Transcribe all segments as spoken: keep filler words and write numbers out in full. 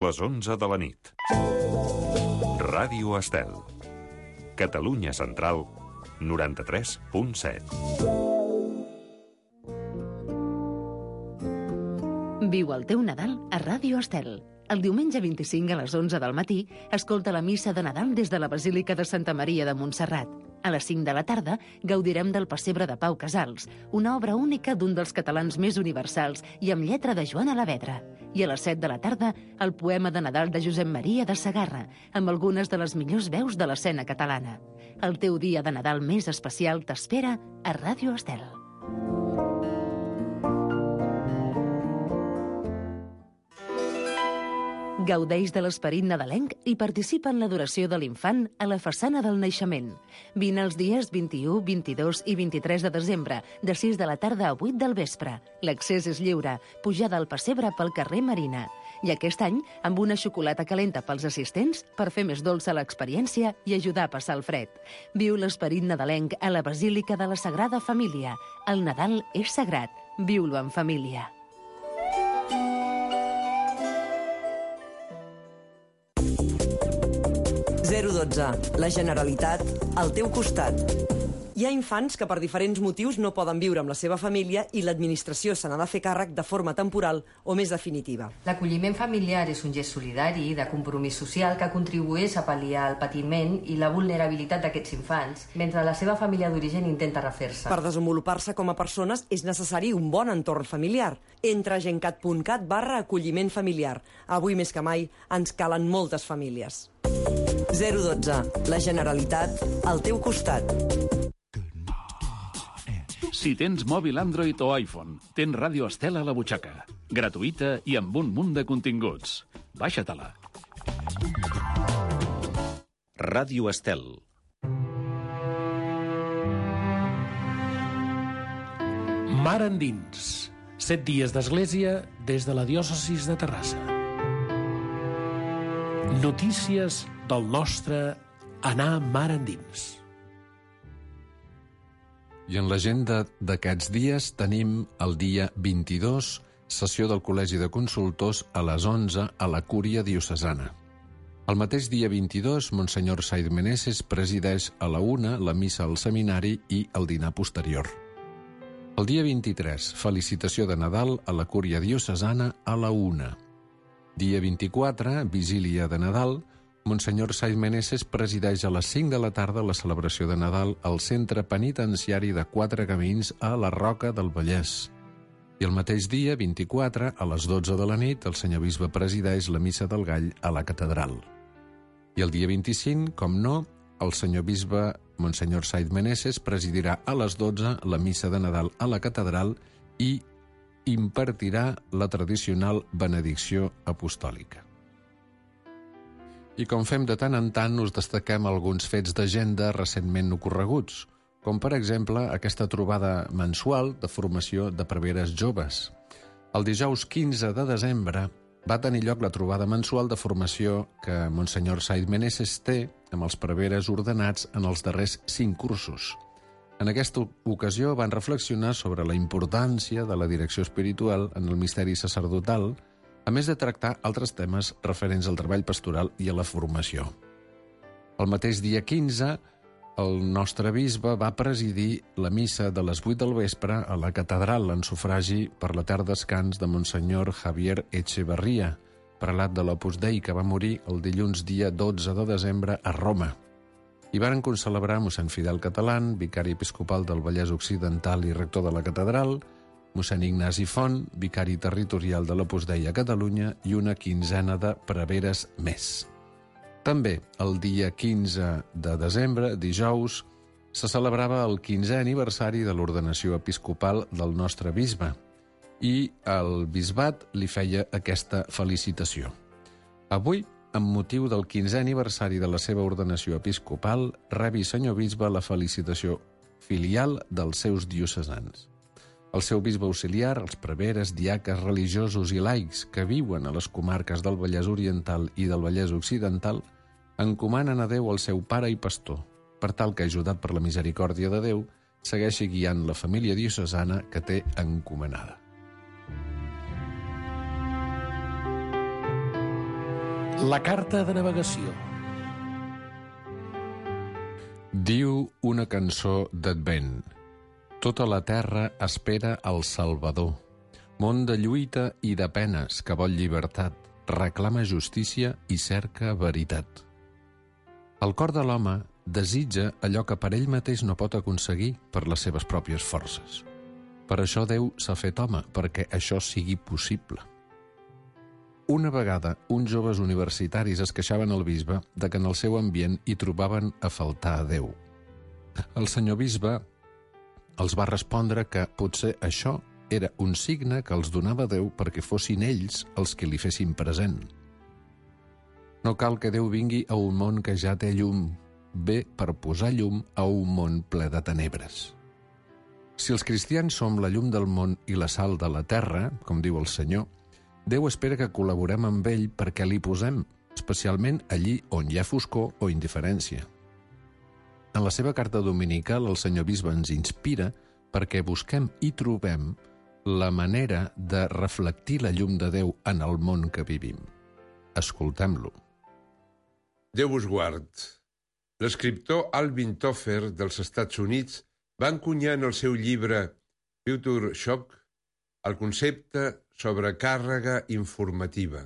Les onze de la nit. Ràdio Estel. Catalunya Central, noranta-tres punt set. Viu el teu Nadal a Ràdio Estel. El diumenge vint-i-cinc a les onze del matí escolta la missa de Nadal des de la Basílica de Santa Maria de Montserrat. A les cinc de la tarda gaudirem del Pessebre de Pau Casals, una obra única d'un dels catalans més universals i amb lletra de Joan Alavedra. I a les set de la tarda, el poema de Nadal de Josep Maria de Segarra, amb algunes de les millors veus de l'escena catalana. El teu dia de Nadal més especial t'espera a Ràdio Estel. Gaudeix de l'esperit nadalenc i participa en l'adoració de l'infant a la façana del naixement. Vine els dies vint-i-u, vint-i-dos i vint-i-tres de desembre, de sis de la tarda a vuit del vespre. L'accés és lliure, pujada al pessebre pel carrer Marina. I aquest any, amb una xocolata calenta pels assistents per fer més dolça l'experiència i ajudar a passar el fred. Viu l'esperit nadalenc a la Basílica de la Sagrada Família. El Nadal és sagrat. Viu-lo en família. zero dotze. La Generalitat al teu costat. Hi ha infants que per diferents motius no poden viure amb la seva família i l'administració se n'ha de fer càrrec de forma temporal o més definitiva. L'acolliment familiar és un gest solidari de compromís social que contribueix a pal·liar el patiment i la vulnerabilitat d'aquests infants, mentre la seva família d'origen intenta refer-se. Per desenvolupar-se com a persones és necessari un bon entorn familiar. Entra a gencat punt cat barra acolliment familiar. Avui més que mai ens calen moltes famílies. zero dotze. La Generalitat al teu costat. Si tens mòbil Android o iPhone, tens Ràdio Estel a la butxaca. Gratuïta i amb un munt de continguts. Baixa-te-la. Ràdio Estel. Mar endins. Set dies d'església des de la diòcesis de Terrassa. Notícies del nostre anar mar endins. I en l'agenda d'aquests dies tenim el dia vint-i-dos, sessió del Col·legi de Consultors a les onze a la Cúria Diocesana. El mateix dia vint-i-dos, Monsenyor Said Meneses presideix a la una la missa al seminari i el dinar posterior. El dia vint-i-tres, felicitació de Nadal a la Cúria Diocesana a la una. Dia vint-i-quatre, vigília de Nadal, Monsenyor Said Meneses presideix a les cinc de la tarda la celebració de Nadal al Centre Penitenciari de Quatre Camins a la Roca del Vallès. I el mateix dia, vint-i-quatre, a les dotze de la nit, el senyor bisbe presideix la Missa del Gall a la Catedral. I el dia vint-i-cinc, com no, el senyor bisbe Monsenyor Said Meneses presidirà a les dotze la Missa de Nadal a la Catedral i impartirà la tradicional benedicció apostòlica. I com fem de tant en tant, us destaquem alguns fets d'agenda recentment ocorreguts, com per exemple aquesta trobada mensual de formació de preveres joves. El dijous quinze de desembre va tenir lloc la trobada mensual de formació que Monsenyor Said Meneses té amb els preveres ordenats en els darrers cinc cursos. En aquesta ocasió van reflexionar sobre la importància de la direcció espiritual en el misteri sacerdotal, a més de tractar altres temes referents al treball pastoral i a la formació. El mateix dia quinze, el nostre bisbe va presidir la missa de les vuit del vespre a la catedral en sufragi per l'etern descans de Monsenyor Javier Echeverría, prelat de l'Opus Dei, que va morir el dilluns dia dotze de desembre a Roma. Hi varen concelebrar mossèn Fidel Catalán, vicari episcopal del Vallès Occidental i rector de la catedral, mossèn Ignasi Font, vicari territorial de l'Opus Dei a Catalunya, i una quinzena de preveres més. També, el dia quinze de desembre, dijous, se celebrava el quinzè aniversari de l'ordenació episcopal del nostre bisbe i el bisbat li feia aquesta felicitació. Avui, amb motiu del quinzè aniversari de la seva ordenació episcopal, rebi, senyor bisbe, la felicitació filial dels seus diocesans. El seu bisbe auxiliar, els preveres, diaques, religiosos i laics que viuen a les comarques del Vallès Oriental i del Vallès Occidental encomanen a Déu el seu pare i pastor, per tal que, ajudat per la misericòrdia de Déu, segueixi guiant la família diocesana que té encomanada. La carta de navegació. Diu una cançó d'Advent: tota la terra espera el Salvador. Món de lluita i de penes que vol llibertat, reclama justícia i cerca veritat. El cor de l'home desitja allò que per ell mateix no pot aconseguir per les seves pròpies forces. Per això Déu s'ha fet home, perquè això sigui possible. Una vegada, uns joves universitaris es queixaven al bisbe de que en el seu ambient hi trobaven a faltar a Déu. El senyor bisbe els va respondre que potser això era un signe que els donava Déu perquè fossin ells els que li fessin present. No cal que Déu vingui a un món que ja té llum, ve per posar llum a un món ple de tenebres. Si els cristians som la llum del món i la sal de la terra, com diu el Senyor, Déu espera que col·laborem amb ell perquè li posem, especialment allí on hi ha foscor o indiferència. En la seva carta dominical, el senyor bisbe ens inspira perquè busquem i trobem la manera de reflectir la llum de Déu en el món que vivim. Escoltem-lo. Déu vos guard. L'escriptor Alvin Toffler dels Estats Units va encunyar en el seu llibre Future Shock el concepte sobre càrrega informativa.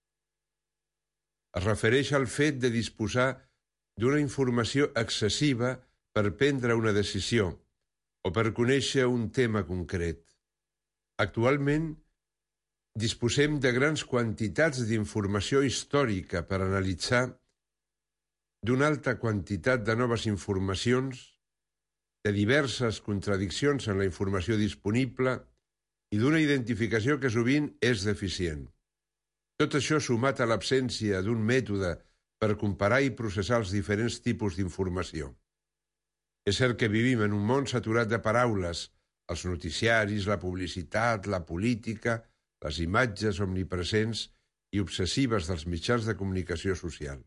Es refereix al fet de disposar d'una informació excessiva per prendre una decisió o per conèixer un tema concret. Actualment, disposem de grans quantitats d'informació històrica per analitzar, d'una alta quantitat de noves informacions, de diverses contradiccions en la informació disponible i d'una identificació que sovint és deficient. Tot això sumat a l'absència d'un mètode per comparar i processar els diferents tipus d'informació. És cert que vivim en un món saturat de paraules, els noticiaris, la publicitat, la política, les imatges omnipresents i obsessives dels mitjans de comunicació social.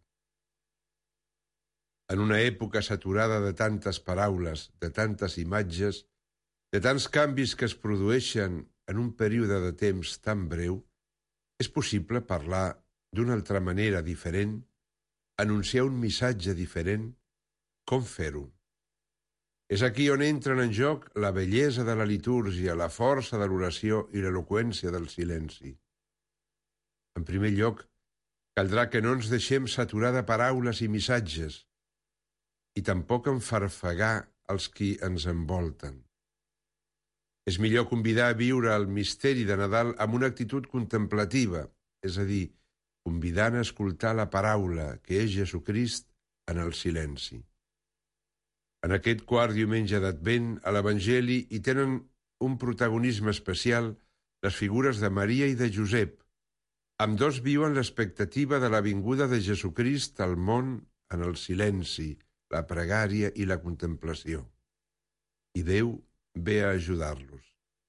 En una època saturada de tantes paraules, de tantes imatges, de tants canvis que es produeixen en un període de temps tan breu, és possible parlar d'una altra manera diferent, anunciar un missatge diferent? Com fer-ho? És aquí on entren en joc la bellesa de la litúrgia, la força de l'oració i l'eloqüència del silenci. En primer lloc, caldrà que no ens deixem saturar de paraules i missatges, i tampoc enfarfegar els qui ens envolten. És millor convidar a viure el misteri de Nadal amb una actitud contemplativa, és a dir, convidant a escoltar la paraula, que és Jesucrist, en el silenci. En aquest quart diumenge d'Advent, a l'Evangeli hi tenen un protagonisme especial les figures de Maria i de Josep. Ambdós viuen l'expectativa de la vinguda de Jesucrist al món en el silenci, la pregària i la contemplació. I Déu ve a ajudar-los.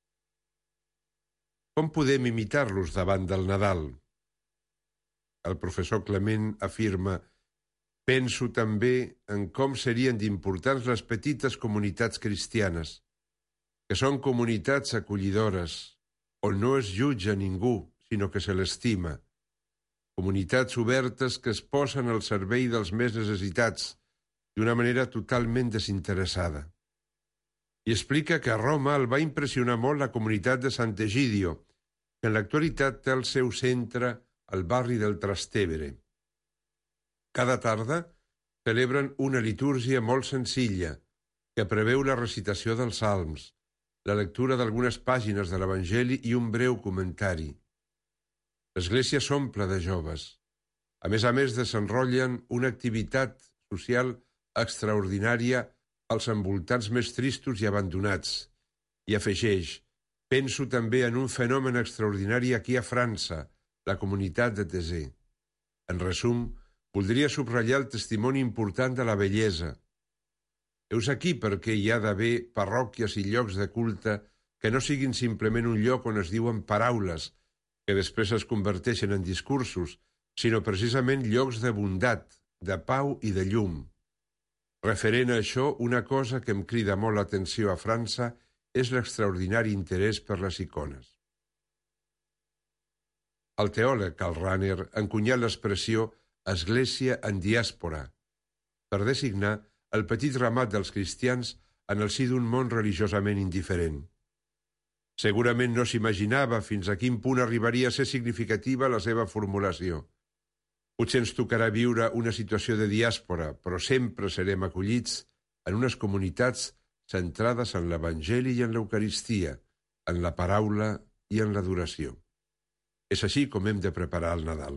Com podem imitar-los davant del Nadal? El professor Clement afirma: penso també en com serien d'importants les petites comunitats cristianes, que són comunitats acollidores, on no es jutja ningú, sinó que se l'estima, comunitats obertes que es posen al servei dels més necessitats d'una manera totalment desinteressada. I explica que a Roma el va impressionar molt la comunitat de Sant'Egidio, que en l'actualitat té el seu centre al barri del Trastevere. Cada tarda celebren una litúrgia molt senzilla, que preveu la recitació dels salms, la lectura d'algunes pàgines de l'Evangeli i un breu comentari. L'església s'omple de joves. A més a més, desenrotllen una activitat social extraordinària als envoltants més tristos i abandonats. I afegeix: penso també en un fenomen extraordinari aquí a França, la comunitat de Taizé. En resum, voldria subratllar el testimoni important de la bellesa. Heus aquí perquè hi ha d'haver parròquies i llocs de culte que no siguin simplement un lloc on es diuen paraules, que després es converteixen en discursos, sinó precisament llocs de bondat, de pau i de llum. Referent a això, una cosa que em crida molt l'atenció a França és l'extraordinari interès per les icones. El teòleg Karl Rahner encunyà l'expressió «església en diàspora» per designar el petit ramat dels cristians en el si d'un món religiosament indiferent. Segurament no s'imaginava fins a quin punt arribaria a ser significativa la seva formulació. Potser ens tocarà viure una situació de diàspora, però sempre serem acollits en unes comunitats centrades en l'Evangeli i en l'Eucaristia, en la paraula i en l'adoració. És així com hem de preparar el Nadal.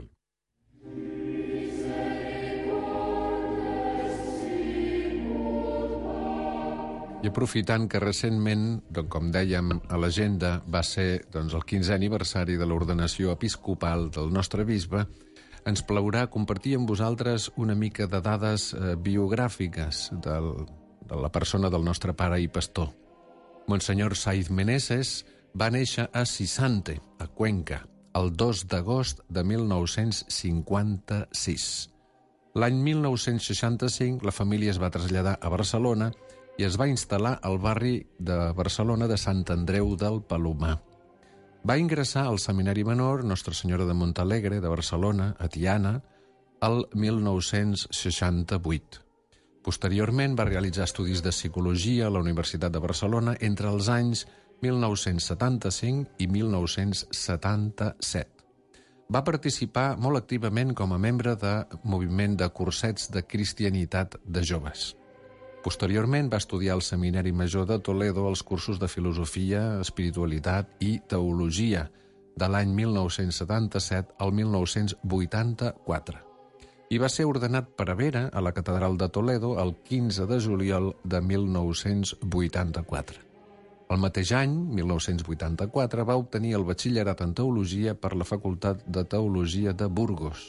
I aprofitant que recentment, doncs, com dèiem a l'agenda, va ser doncs, el quinzè aniversari de l'ordenació episcopal del nostre bisbe, ens plaurà compartir amb vosaltres una mica de dades eh, biogràfiques del, de la persona del nostre pare i pastor. Monsenyor Saiz Meneses va néixer a Sisante, a Cuenca, el dos d'agost de mil nou-cents cinquanta-sis. L'any mil nou-cents seixanta-cinc la família es va traslladar a Barcelona i es va instal·lar al barri de Barcelona de Sant Andreu del Palomar. Va ingressar al Seminari Menor Nostra Senyora de Montalegre de Barcelona, a Tiana, el mil nou-cents seixanta-vuit. Posteriorment va realitzar estudis de psicologia a la Universitat de Barcelona entre els anys mil nou-cents setanta-cinc i mil nou-cents setanta-set. Va participar molt activament com a membre del moviment de cursets de cristianitat de joves. Posteriorment va estudiar al Seminari Major de Toledo els cursos de filosofia, espiritualitat i teologia de l'any mil nou-cents setanta-set al mil nou-cents vuitanta-quatre. I va ser ordenat prevere a la Catedral de Toledo el quinze de juliol de mil nou-cents vuitanta-quatre. El mateix any, mil nou-cents vuitanta-quatre, va obtenir el batxillerat en teologia per la Facultat de Teologia de Burgos.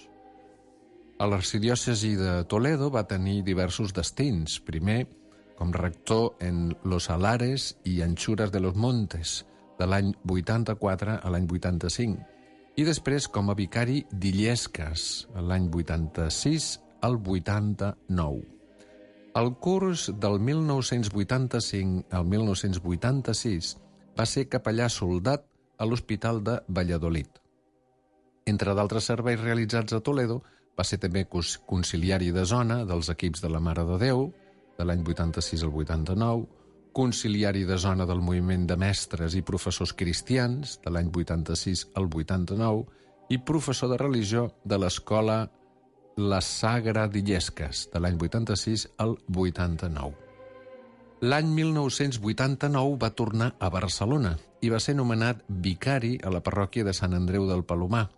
A l'arxidiòcesi de Toledo va tenir diversos destins. Primer, com rector en Los Salares i Anchuras de los Montes, de l'any vuitanta-quatre a l'any vuitanta-cinc, i després com a vicari d'Illescas, l'any vuitanta-sis al vuitanta-nou. El curs del mil nou-cents vuitanta-cinc al mil nou-cents vuitanta-sis va ser capellà soldat a l'Hospital de Valladolid. Entre d'altres serveis realitzats a Toledo, va ser també conciliari de zona dels equips de la Mare de Déu, de l'any vuitanta-sis al vuitanta-nou, conciliari de zona del moviment de mestres i professors cristians, de l'any vuitanta-sis al vuitanta-nou, i professor de religió de l'escola La Sagra d'Illescas, de l'any vuitanta-sis al vuitanta-nou. L'any mil nou-cents vuitanta-nou va tornar a Barcelona i va ser nomenat vicari a la parròquia de Sant Andreu del Palomar,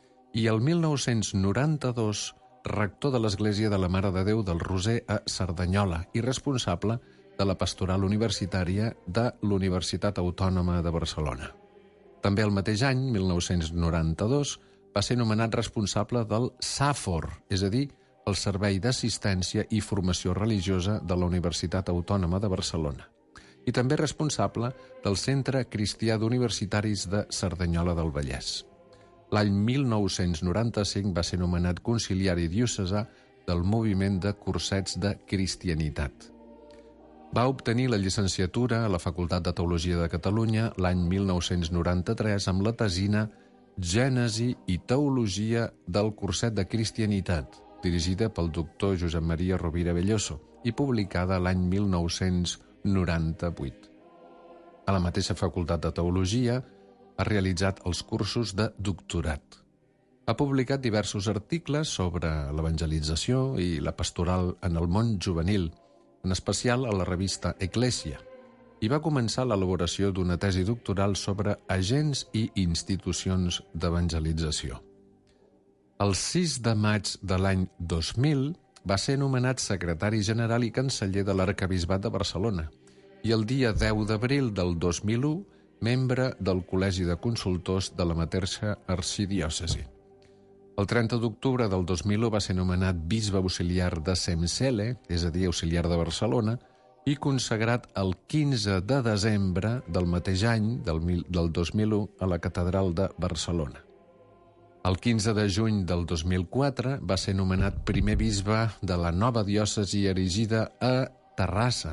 i el mil nou-cents noranta-dos rector de l'Església de la Mare de Déu del Roser a Cerdanyola i responsable de la pastoral universitària de l'Universitat Autònoma de Barcelona. També el mateix any, mil nou-cents noranta-dos, va ser nomenat responsable del SAFOR, és a dir, el Servei d'Assistència i Formació Religiosa de la Universitat Autònoma de Barcelona, i també responsable del Centre Cristià d'Universitaris de Cerdanyola del Vallès. L'any mil nou-cents noranta-cinc va ser nomenat conciliari diocesà del moviment de cursets de cristianitat. Va obtenir la llicenciatura a la Facultat de Teologia de Catalunya l'any mil nou-cents noranta-tres amb la tesina Gènesi i Teologia del curset de cristianitat, dirigida pel doctor Josep Maria Rovira Belloso i publicada l'any mil nou-cents noranta-vuit. A la mateixa Facultat de Teologia ha realitzat els cursos de doctorat. Ha publicat diversos articles sobre l'evangelització i la pastoral en el món juvenil, en especial a la revista Eclèsia, i va començar l'elaboració d'una tesi doctoral sobre agents i institucions d'evangelització. El sis de maig de l'any dos mil va ser nomenat secretari general i canceller de l'Arquebisbat de Barcelona i el dia deu d'abril del dos mil u membre del Col·legi de Consultors de la mateixa arxidiòcesi. El trenta d'octubre del dos mil u va ser nomenat bisbe auxiliar de Semcele, és a dir, auxiliar de Barcelona, i consagrat el quinze de desembre del mateix any, del, mil, del dos mil u, a la Catedral de Barcelona. El quinze de juny del dos mil quatre va ser nomenat primer bisbe de la nova diòcesi erigida a Terrassa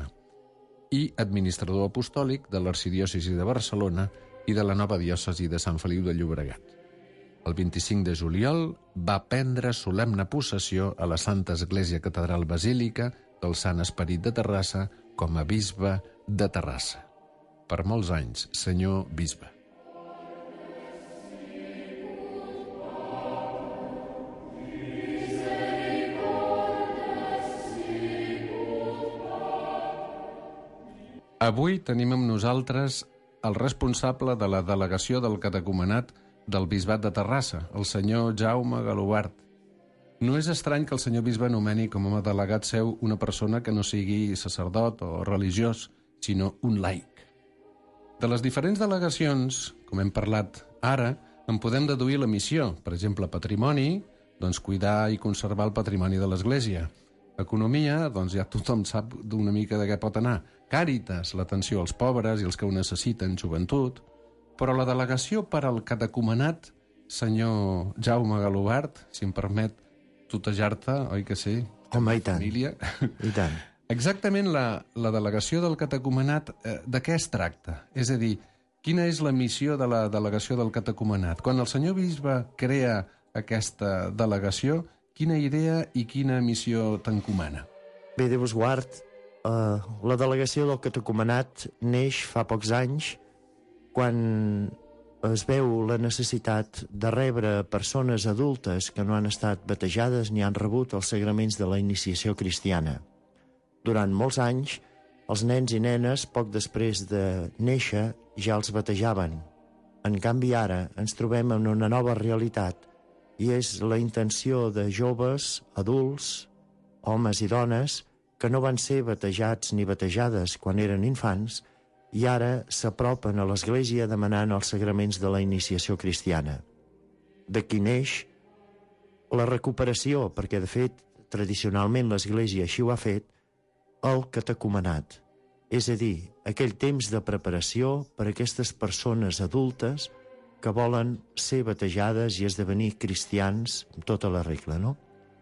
i administrador apostòlic de l'arxidiòcesi de Barcelona i de la nova diòcesi de Sant Feliu de Llobregat. El vint-i-cinc de juliol va prendre solemne possessió a la Santa Església Catedral Basílica del Sant Esperit de Terrassa com a bisbe de Terrassa. Per molts anys, senyor bisbe. Avui tenim amb nosaltres el responsable de la delegació del catecumenat del Bisbat de Terrassa, el senyor Jaume Galobart. No és estrany que el senyor bisbe anomeni com a delegat seu una persona que no sigui sacerdot o religiós, sinó un laic. De les diferents delegacions, com hem parlat ara, en podem deduir la missió. Per exemple, patrimoni, doncs cuidar i conservar el patrimoni de l'Església. Economia, doncs ja tothom sap d'una mica de què pot anar. Càritas, l'atenció als pobres i els que ho necessiten, joventut. Però la delegació per al catecumenat, senyor Jaume Galobart, si em permet tutejar-te, oi que sí? Home, i tant. Família. I tant. Exactament la, la delegació del catecumenat, eh, de què es tracta? És a dir, quina és la missió de la delegació del catecumenat? Quan el senyor bisbe crea aquesta delegació, quina idea i quina missió t'encomana? Bé, Déu vos guard, eh, la delegació del catecumenat neix fa pocs anys quan es veu la necessitat de rebre persones adultes que no han estat batejades ni han rebut els sagraments de la iniciació cristiana. Durant molts anys, els nens i nenes, poc després de néixer, ja els batejaven. En canvi, ara ens trobem en una nova realitat i és la intenció de joves, adults, homes i dones, que no van ser batejats ni batejades quan eren infants i ara s'apropen a l'Església demanant els sagraments de la iniciació cristiana. D'aquí neix la recuperació, perquè de fet, tradicionalment l'Església així ho ha fet, el catecumenat. És a dir, aquell temps de preparació per a aquestes persones adultes que volen ser batejades i esdevenir cristians amb tota la regla, no?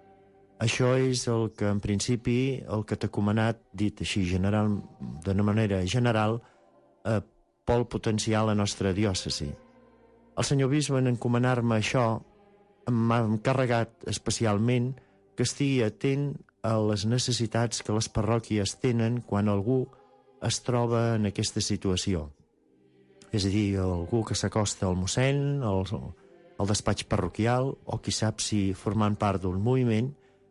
Això és el que, en principi, el catecumenat, dit així general, d'una manera general, eh, vol potenciar la nostra diòcesi. El senyor bisbe, en encomanar-me això, m'ha encarregat especialment que estigui atent a les necessitats que les parròquies tenen quan algú es troba en aquesta situació. És a dir, algú que s'acosta al mossèn, al, al despatx parroquial, o qui sap si formant part d'un moviment,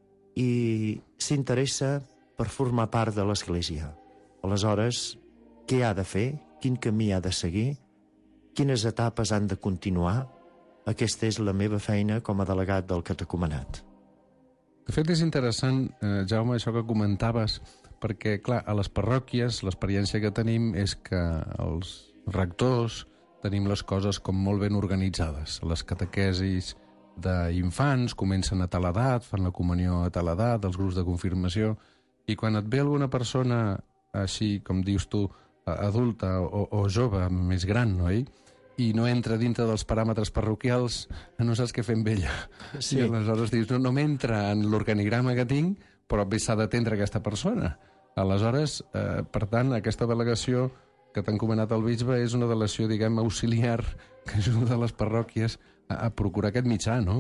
i s'interessa per formar part de l'Església. Aleshores, què ha de fer? Quin camí ha de seguir? Quines etapes han de continuar? Aquesta és la meva feina com a delegat del catecumenat. De fet, és interessant, eh, Jaume, això que comentaves, perquè, clar, a les parròquies l'experiència que tenim és que els rectors tenim les coses com molt ben organitzades. Les catequesis d'infants comencen a tal edat, fan la comunió a tal edat, els grups de confirmació, i quan et ve alguna persona així, com dius tu, adulta o, o jove, més gran, no, oi? I no entra dintre dels paràmetres parroquials, no saps què fer amb ella. Sí. I aleshores dius, no, no m'entra en l'organigrama que tinc, però bé s'ha d'atendre aquesta persona. Aleshores, eh, per tant, aquesta delegació que t'ha encomanat el bisbe és una delegació, diguem, auxiliar que ajuda les parròquies a, a procurar aquest mitjà, no?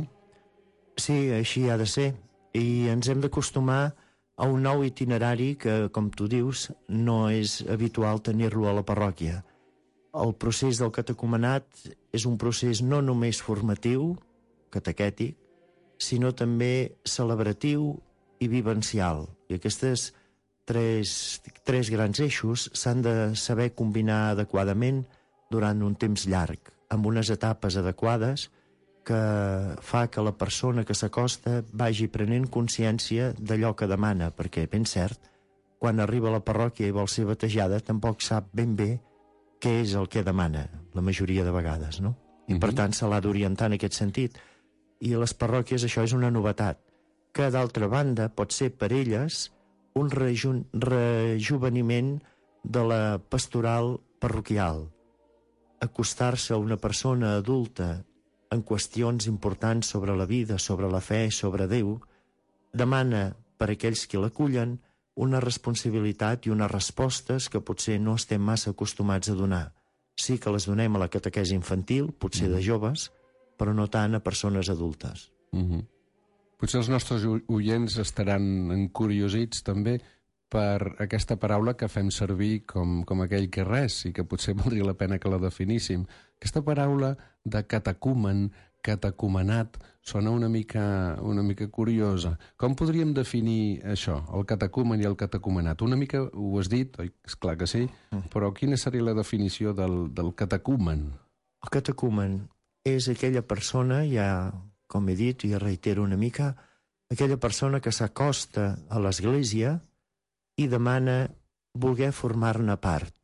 Sí, així ha de ser. I ens hem d'acostumar a un nou itinerari que, com tu dius, no és habitual tenir-lo a la parròquia. El procés del catecumenat és un procés no només formatiu, catequètic, sinó també celebratiu i vivencial. I aquestes tres, tres grans eixos s'han de saber combinar adequadament durant un temps llarg, amb unes etapes adequades que fa que la persona que s'acosta vagi prenent consciència d'allò que demana, perquè, ben cert, quan arriba a la parròquia i vol ser batejada, tampoc sap ben bé què és el que demana, la majoria de vegades, no? I, per tant, se l'ha d'orientar en aquest sentit. I a les parròquies això és una novetat, que, d'altra banda, pot ser per elles un reju rejuveniment de la pastoral parroquial. Acostar-se a una persona adulta en qüestions importants sobre la vida, sobre la fe, sobre Déu, demana per a aquells que l'acullen una responsabilitat i unes respostes que potser no estem massa acostumats a donar. Sí que les donem a la catequesi infantil, potser de joves, però no tant a persones adultes. Uh-huh. Potser els nostres oients estaran encuriosits també per aquesta paraula que fem servir com, com aquell que res i que potser valdria la pena que la definíssim. Aquesta paraula de catecumen, catecumenat, sona una mica, una mica curiosa. Com podríem definir això, el catecumen i el catecumenat? Una mica ho has dit, oi? És clar que sí, però quina seria la definició del, del catecumen? El catecumen és aquella persona, ja com he dit i reitero una mica, aquella persona que s'acosta a l'Església i demana voler formar-ne part.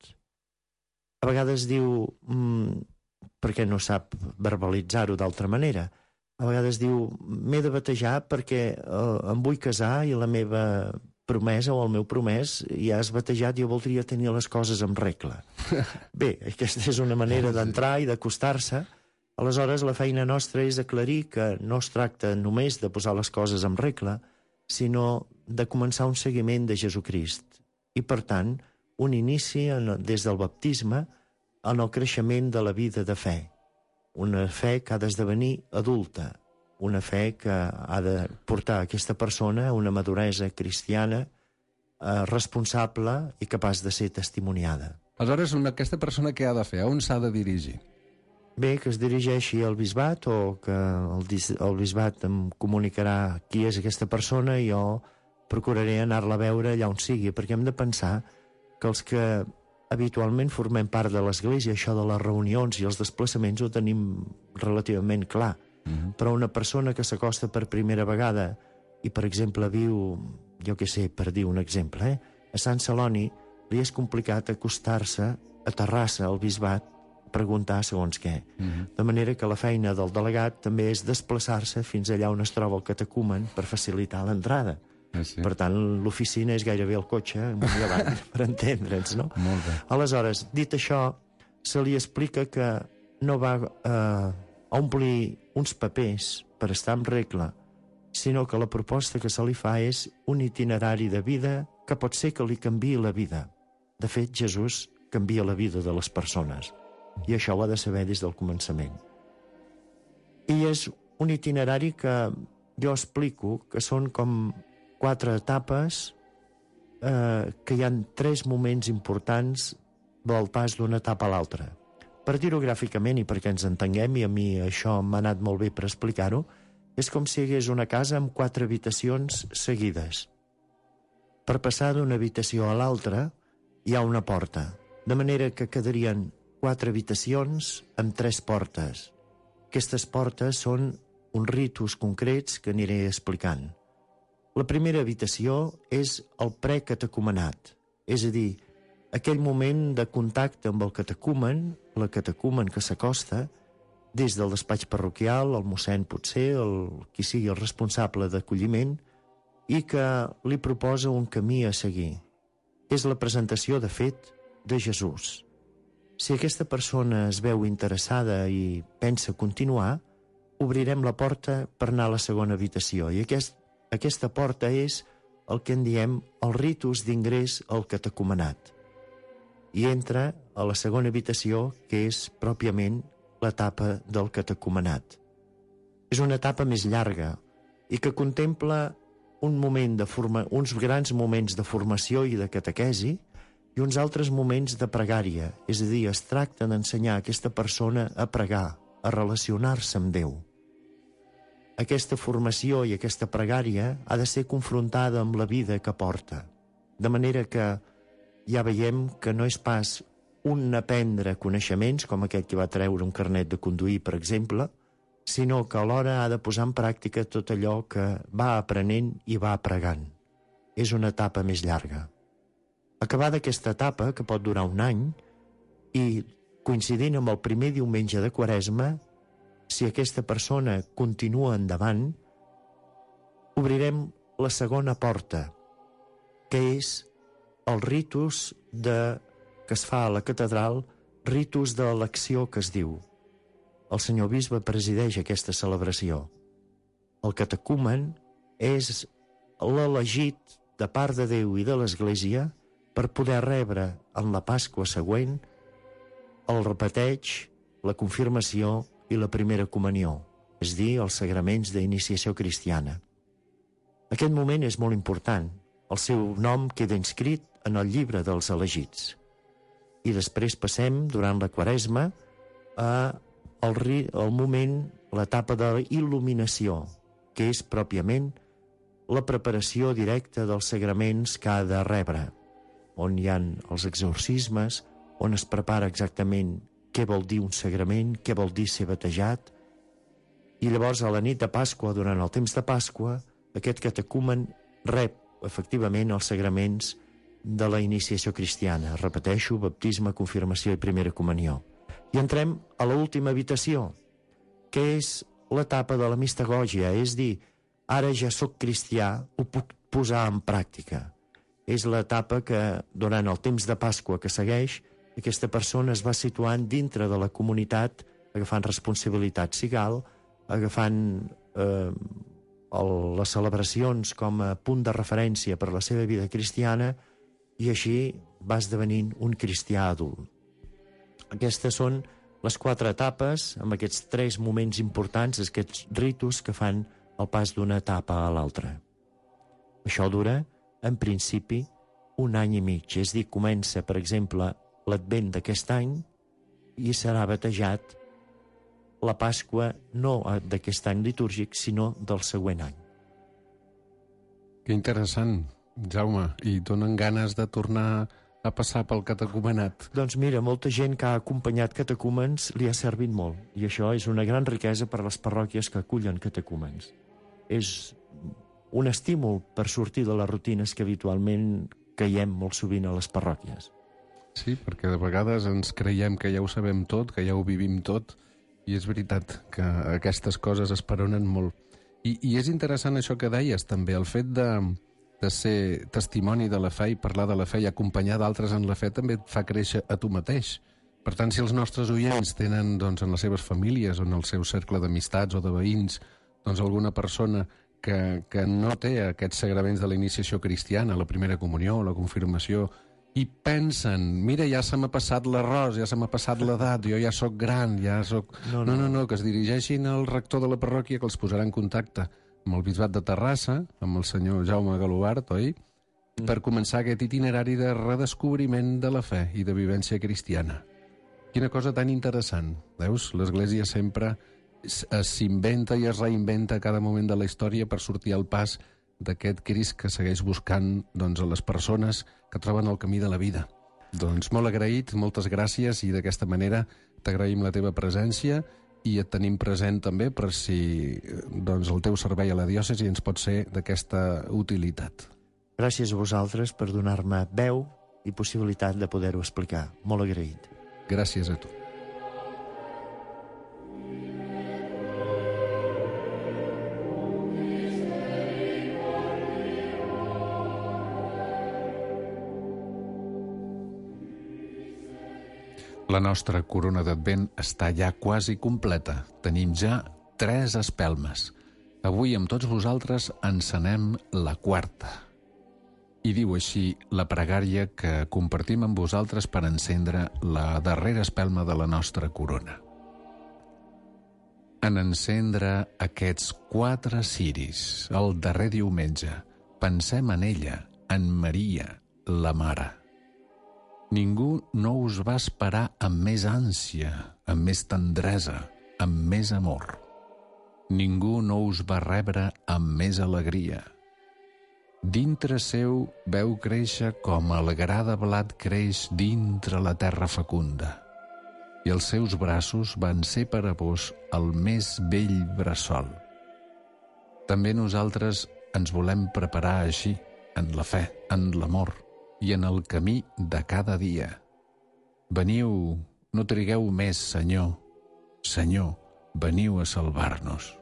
A vegades diu, mmm, perquè no sap verbalitzar-ho d'altra manera, a vegades diu, m'he de batejar perquè eh, em vull casar i la meva promesa o el meu promès ja has batejat i jo voldria tenir les coses en regla. Bé, aquesta és una manera d'entrar i d'acostar-se. Aleshores, la feina nostra és aclarir que no es tracta només de posar les coses en regla, sinó de començar un seguiment de Jesucrist. I, per tant, un inici en, des del baptisme en el creixement de la vida de fe. Una fe que ha d'esdevenir adulta, una fe que ha de portar aquesta persona a una maduresa cristiana eh, responsable i capaç de ser testimoniada. Aleshores, una, aquesta persona què ha de fer? A on s'ha de dirigir? Bé, que es dirigeixi al bisbat o que el, el bisbat em comunicarà qui és aquesta persona i jo procuraré anar-la a veure allà on sigui, perquè hem de pensar que els que habitualment formem part de l'Església, això de les reunions i els desplaçaments ho tenim relativament clar. Mm-hmm. Però una persona que s'acosta per primera vegada i, per exemple, viu, jo què sé, per dir un exemple, eh? a Sant Celoni, li és complicat acostar-se a Terrassa, al bisbat, preguntar segons què. Mm-hmm. De manera que la feina del delegat també és desplaçar-se fins allà on es troba el catecumen per facilitar l'entrada. Ah, sí. Per tant, l'oficina és gairebé el cotxe, amunt i avall, per entendre'ns, no? Molt bé. Aleshores, dit això, se li explica que no va eh, omplir uns papers per estar en regla, sinó que la proposta que se li fa és un itinerari de vida que pot ser que li canviï la vida. De fet, Jesús canvia la vida de les persones, i això ho ha de saber des del començament. I és un itinerari que jo explico que són com quatre etapes, eh, que hi ha tres moments importants del pas d'una etapa a l'altra. Per dir-ho gràficament i perquè ens entenguem, i a mi això m'ha anat molt bé per explicar-ho, és com si hi hagués una casa amb quatre habitacions seguides. Per passar d'una habitació a l'altra hi ha una porta, de manera que quedarien quatre habitacions amb tres portes. Aquestes portes són uns ritus concrets que aniré explicant. La primera habitació és el precatecumenat, és a dir, aquell moment de contacte amb el catecumen, la catecumen que s'acosta, des del despatx parroquial, el mossèn potser, el, qui sigui el responsable d'acolliment, i que li proposa un camí a seguir. És la presentació, de fet, de Jesús. Si aquesta persona es veu interessada i pensa continuar, obrirem la porta per anar a la segona habitació, i aquest Aquesta porta és el que en diem el ritus d'ingrés al catecumenat. I entra a la segona habitació, que és pròpiament l'etapa del catecumenat. És una etapa més llarga i que contempla un moment de forma, uns grans moments de formació i de catequesi i uns altres moments de pregària, és a dir, es tracta d'ensenyar a aquesta persona a pregar, a relacionar-se amb Déu. Aquesta formació i aquesta pregària ha de ser confrontada amb la vida que porta. De manera que ja veiem que no és pas un aprendre coneixements, com aquell que va treure un carnet de conduir, per exemple, sinó que alhora ha de posar en pràctica tot allò que va aprenent i va pregant. És una etapa més llarga. Acabada aquesta etapa, que pot durar un any, i coincidint amb el primer diumenge de Quaresma, si aquesta persona continua endavant, obrirem la segona porta, que és el ritus de, que es fa a la catedral, ritus de l'elecció que es diu. El senyor bisbe presideix aquesta celebració. El catecumen és l'elegit de part de Déu i de l'Església per poder rebre en la Pasqua següent el repeteig, la confirmació i la primera comunió, és dir, els sagraments d'iniciació cristiana. Aquest moment és molt important. El seu nom queda inscrit en el llibre dels elegits. I després passem, durant la Quaresma, a el, el moment, l'etapa de la il·luminació, que és pròpiament la preparació directa dels sagraments que ha de rebre, on hi ha els exorcismes, on es prepara exactament què vol dir un sagrament, què vol dir ser batejat, i llavors a la nit de Pasqua, durant el temps de Pasqua, aquest catecumen rep efectivament els sagraments de la iniciació cristiana. Repeteixo, baptisme, confirmació i primera comunió. I entrem a l'última habitació, que és l'etapa de la mistagògia, és dir, ara ja sóc cristià, ho puc posar en pràctica. És l'etapa que, durant el temps de Pasqua que segueix, aquesta persona es va situant dintre de la comunitat, agafant responsabilitat sigal, agafant eh, el, les celebracions com a punt de referència per la seva vida cristiana, i així va esdevenint un cristià adult. Aquestes són les quatre etapes, amb aquests tres moments importants, aquests ritus que fan el pas d'una etapa a l'altra. Això dura, en principi, un any i mig. És dir, comença, per exemple, l'Advent d'aquest any i serà batejat la Pasqua no d'aquest any litúrgic, sinó del següent any. Que interessant, Jaume, i donen ganes de tornar a passar pel catecumenat. Doncs mira, molta gent que ha acompanyat catecúmens li ha servit molt, i això és una gran riquesa per a les parròquies que acullen catecúmens. És un estímul per sortir de les rutines que habitualment caiem molt sovint a les parròquies. Sí, perquè de vegades ens creiem que ja ho sabem tot, que ja ho vivim tot, i és veritat que aquestes coses esperonen molt. I, i és interessant això que deies, també, el fet de, de ser testimoni de la fe i parlar de la fe i acompanyar d'altres en la fe també et fa créixer a tu mateix. Per tant, si els nostres oients tenen doncs, en les seves famílies o en el seu cercle d'amistats o de veïns doncs, alguna persona que, que no té aquests sagraments de la iniciació cristiana, la primera comunió, la confirmació, i pensen, mira, ja se m'ha passat l'arròs, ja se m'ha passat l'edat, jo ja sóc gran, ja sóc... No no. no, no, no, que es dirigeixin al rector de la parròquia, que els posarà en contacte amb el bisbat de Terrassa, amb el senyor Jaume Galobart, oi? Mm. Per començar aquest itinerari de redescobriment de la fe i de vivència cristiana. Quina cosa tan interessant, veus? L'Església sempre s'inventa i es reinventa a cada moment de la història per sortir al pas d'aquest Crist que segueix buscant doncs, a les persones que troben el camí de la vida. Doncs molt agraït, moltes gràcies, i d'aquesta manera t'agraïm la teva presència i et tenim present també per si doncs, el teu servei a la diòcesi ens pot ser d'aquesta utilitat. Gràcies a vosaltres per donar-me veu i possibilitat de poder-ho explicar. Molt agraït. Gràcies a tu. La nostra corona d'Advent està ja quasi completa. Tenim ja tres espelmes. Avui amb tots vosaltres encenem la quarta. I diu així la pregària que compartim amb vosaltres per encendre la darrera espelma de la nostra corona. En encendre aquests quatre ciris, el darrer diumenge, pensem en ella, en Maria, la Mare. Ningú no us va esperar amb més ànsia, amb més tendresa, amb més amor. Ningú no us va rebre amb més alegria. Dintre seu veu créixer com el gra de blat creix dintre la terra fecunda, i els seus braços van ser per a vos el més bell bressol. També nosaltres ens volem preparar així, en la fe, en l'amor, i en el camí de cada dia. Veniu, no trigueu més, Senyor. Senyor, veniu a salvar-nos.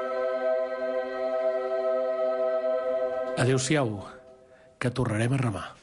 Adéu-siau, que tornarem a remar.